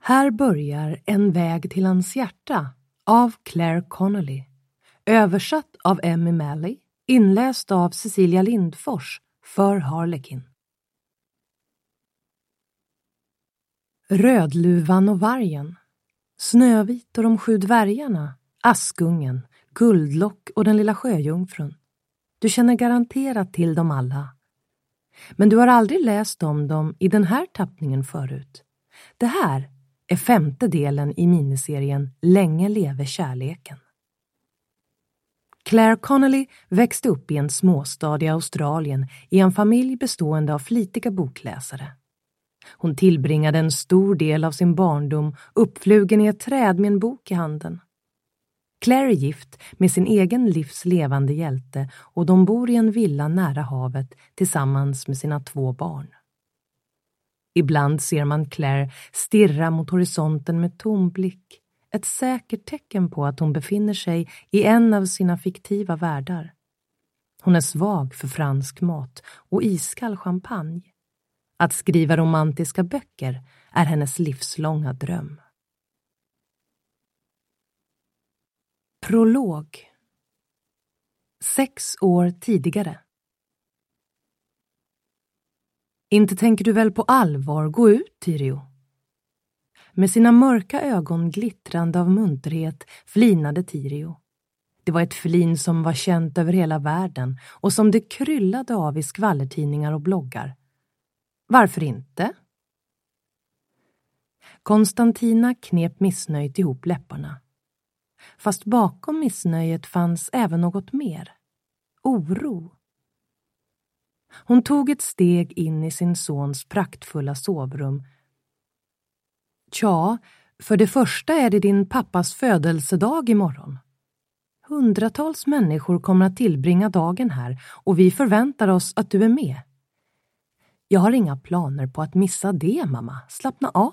Här börjar En väg till hans hjärta av Claire Connolly. Översatt av Emmy Malley. Inläst av Cecilia Lindfors för Harlekin. Rödluvan och vargen. Snövit och de 7 dvärgarna. Askungen, Guldlock och den lilla sjöjungfrun. Du känner garanterat till dem alla. Men du har aldrig läst om dem i den här tappningen förut. Det här är 5:e delen i miniserien Länge leve kärleken. Claire Connolly växte upp i en småstad i Australien i en familj bestående av flitiga bokläsare. Hon tillbringade en stor del av sin barndom uppflugen i ett träd med en bok i handen. Claire är gift med sin egen livs levande hjälte och de bor i en villa nära havet tillsammans med sina 2 barn. Ibland ser man Claire stirra mot horisonten med tom blick, ett säkert tecken på att hon befinner sig i en av sina fiktiva världar. Hon är svag för fransk mat och iskall champagne. Att skriva romantiska böcker är hennes livslånga dröm. Prolog. 6 år tidigare. Inte tänker du väl på allvar gå ut, Tyrio? Med sina mörka ögon glittrande av munterhet flinade Tyrio. Det var ett flin som var känt över hela världen och som det kryllade av i skvallertidningar och bloggar. Varför inte? Konstantina knep missnöjt ihop läpparna. Fast bakom missnöjet fanns även något mer. Oro. Hon tog ett steg in i sin sons praktfulla sovrum. Tja, för det första är det din pappas födelsedag imorgon. Hundratals människor kommer att tillbringa dagen här och vi förväntar oss att du är med. Jag har inga planer på att missa det, mamma. Slappna av.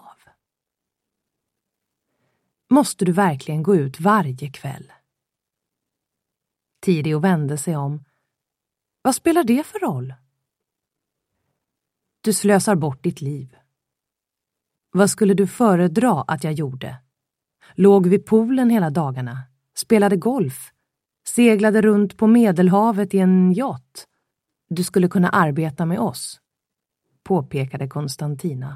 Måste du verkligen gå ut varje kväll? Tyrio vände sig om. Vad spelar det för roll? Du slösar bort ditt liv. Vad skulle du föredra att jag gjorde? Låg vid poolen hela dagarna, spelade golf, seglade runt på Medelhavet i en yacht. Du skulle kunna arbeta med oss, påpekade Konstantina.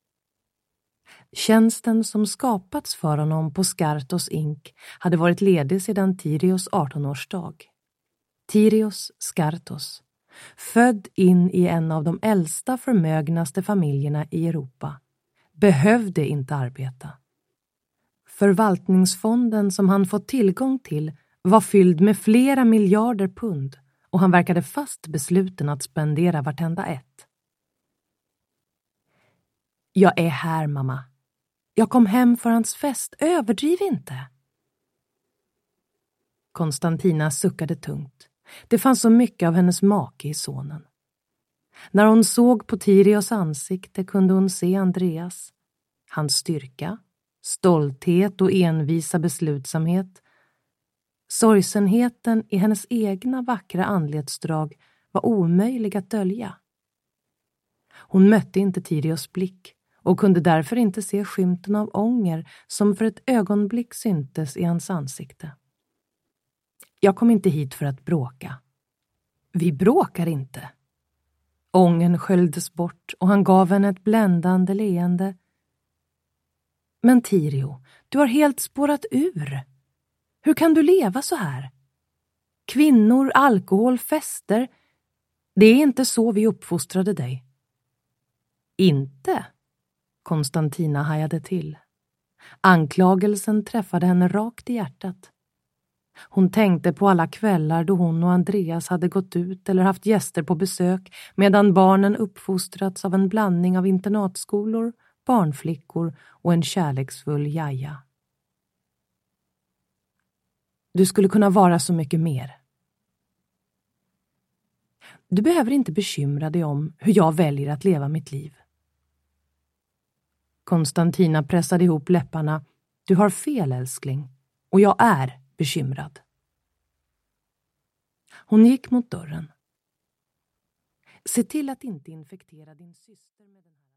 Tjänsten som skapats för honom på Skartos Ink hade varit ledig sedan Tyrios 18-årsdag. Tyrios Skartos, född in i en av de äldsta förmögnaste familjerna i Europa, behövde inte arbeta. Förvaltningsfonden som han fått tillgång till var fylld med flera miljarder pund och han verkade fast besluten att spendera vartenda ett. Jag är här, mamma. Jag kom hem för hans fest. Överdriv inte. Konstantina suckade tungt. Det fanns så mycket av hennes make i sonen. När hon såg på Tyrios ansikte kunde hon se Andreas. Hans styrka, stolthet och envisa beslutsamhet. Sorgsenheten i hennes egna vackra anletsdrag var omöjlig att dölja. Hon mötte inte Tyrios blick och kunde därför inte se skymten av ånger som för ett ögonblick syntes i hans ansikte. Jag kom inte hit för att bråka. Vi bråkar inte. Ången sköljdes bort och han gav henne ett bländande leende. Men Tyrio, du har helt spårat ur. Hur kan du leva så här? Kvinnor, alkohol, fester. Det är inte så vi uppfostrade dig. Inte? Konstantina hajade till. Anklagelsen träffade henne rakt i hjärtat. Hon tänkte på alla kvällar då hon och Andreas hade gått ut eller haft gäster på besök medan barnen uppfostrats av en blandning av internatskolor, barnflickor och en kärleksfull jaja. Du skulle kunna vara så mycket mer. Du behöver inte bekymra dig om hur jag väljer att leva mitt liv. Konstantina pressade ihop läpparna. Du har fel, älskling. Och jag är bekymrad. Hon gick mot dörren. Se till att inte infektera din syster med den här.